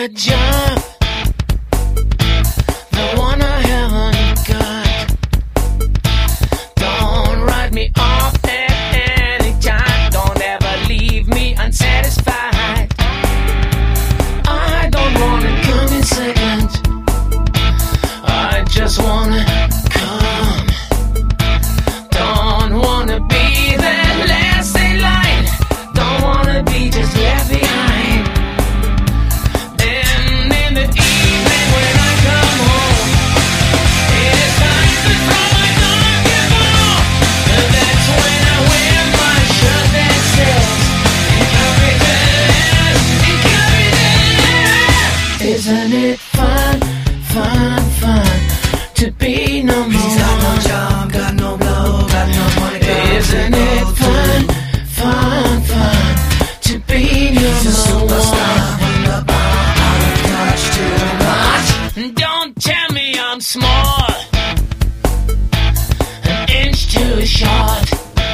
a job, the one I haven't got. Don't write me off at any time. Don't ever leave me unsatisfied. I don't wanna come in second, I just wanna come. Don't wanna be that last in line. Don't wanna be just left behind. And in the evening when I come home, it is time to throw my dark ball. That's when I wear my shirt that says Incompetence, Incompetence. Isn't it fun, fun, fun to be number one? Got no job, got no blow, got no money, got Isn't it fun, fun, fun to be number one? out of touch too much. Don't tell me I'm small, an inch too short.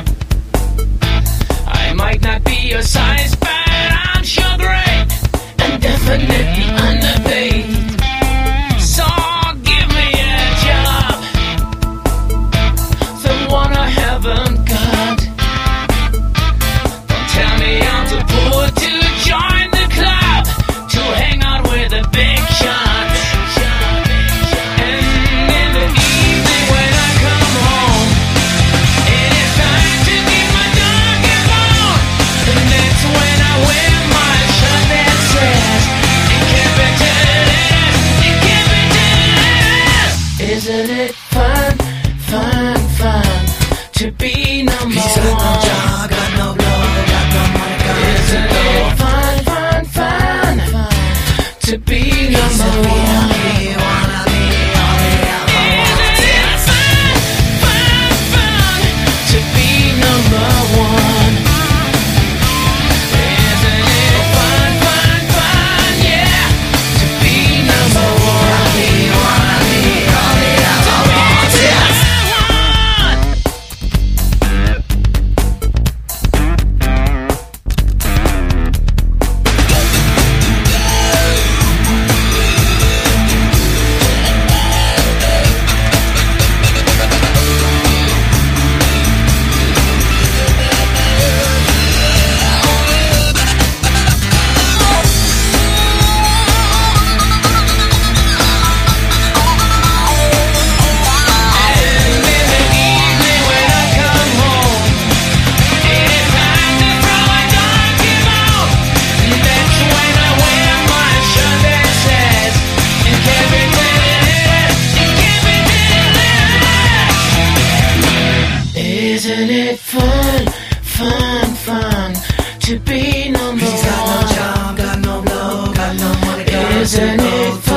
I might not be your size, but I'm sure great and definitely underpaid. So give me a job, the one I haven't got. Don't tell me I'm too poor to join the club, to hang out with the big shots. And in the evening when I come home, it is time to keep my dog alone. And that's when I wear my shirt that says Incompetence, Incompetence. Isn't it fun, fun, fun to be number Got no one? job, got no blow, got no money, got Isn't it fun, fun, fun to be number one? wanna be all the Isn't it fun, fun, fun to be number one? Isn't it fun, fun, fun, yeah, to be number one? To be number one. Isn't it fun, fun, fun to be number Got no one? job, got no blow, got no money, got Isn't it